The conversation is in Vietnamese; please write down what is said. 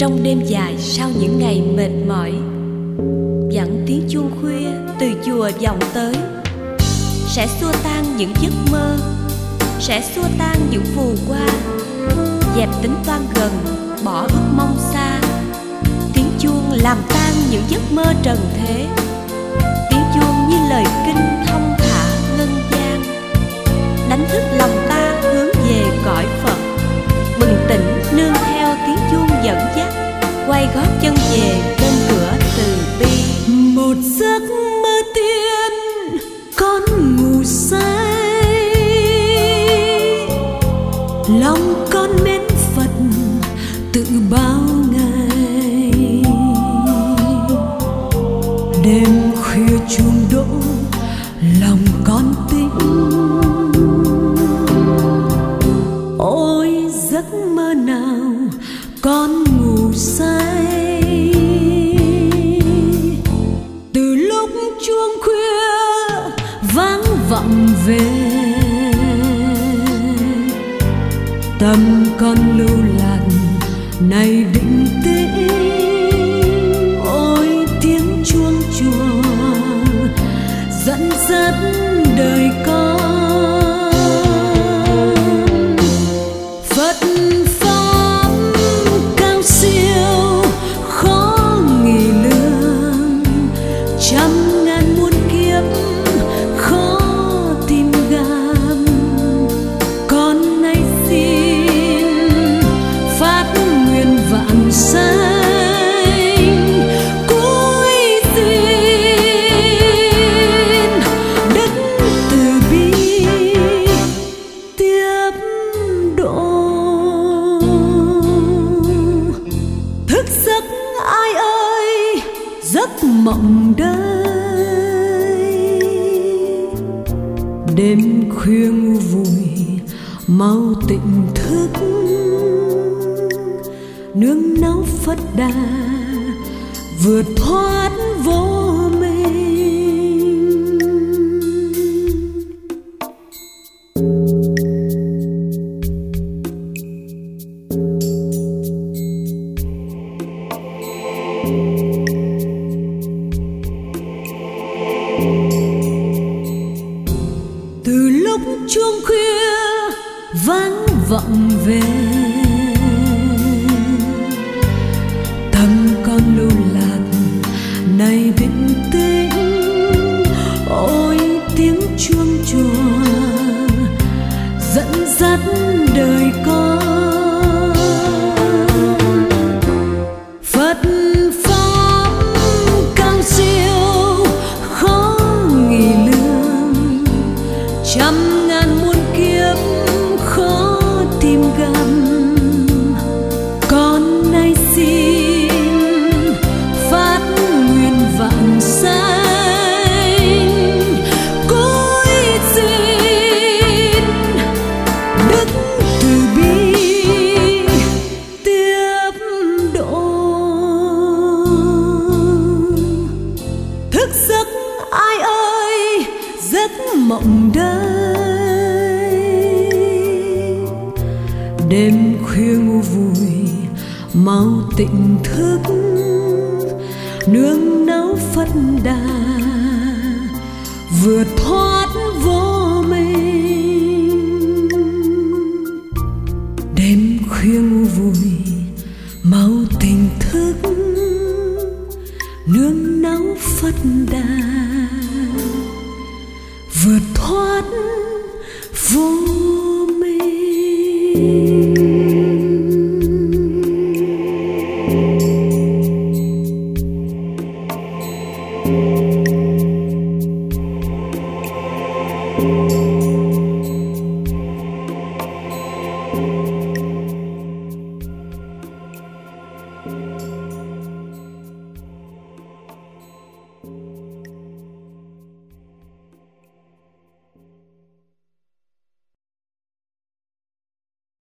trong đêm dài sau những ngày mệt mỏi. Dẫn tiếng chuông khuya từ chùa vọng tới, sẽ xua tan những giấc mơ, sẽ xua tan những phù qua, dẹp tính toán gần, bỏ ước mong xa. Tiếng chuông làm tan những giấc mơ trần thế, tiếng chuông như lời kinh thông thả ngân gian, đánh thức lòng ta hướng về cõi Phật. Bừng tỉnh nương theo tiếng chuông dẫn dắt, quay gót chân về bên cửa từ bi. Một giấc mơ tiên con ngủ say, lòng con mến Phật tự bao ngày. Đêm khuya chuông đổ lòng con tĩnh, ôi giấc mơ nào con ngủ say. Từ lúc chuông khuya vang vọng về, tâm con lưu lạc này định tĩnh. Ôi tiếng chuông chùa dẫn dắt đời con. Phật pháp cao siêu khó nghị lường, trăm ngàn muôn kiếp khó tìm gặp. Con nay xin phát nguyện vạn sanh, cúi xin đức từ bi tiếp độ. Thức giấc ai ơi giấc mộng đời, đêm khuya ngu vùi mau tỉnh thức. Nương náu Phật Đà vượt thoát vô minh. Từ lúc chuông khuya vang vọng về, tâm con lưu lạc này định tĩnh. Ôi tiếng chuông chùa dẫn dắt đời con. Phật pháp cao siêu khó nghị lường, trăm ngàn muôn kiếp khó tìm gặp. Con nay xin phát nguyện vạn sanh, cúi xin đức từ bi tiếp độ. Thức giấc ai ơi giấc mộng đời, đêm khuya ngu vùi mau tỉnh thức. Nương náu Phật Đà vượt thoát vô minh. Đêm khuya ngu vùi mau tỉnh thức. Nương náu Phật Đà vượt thoát vô minh.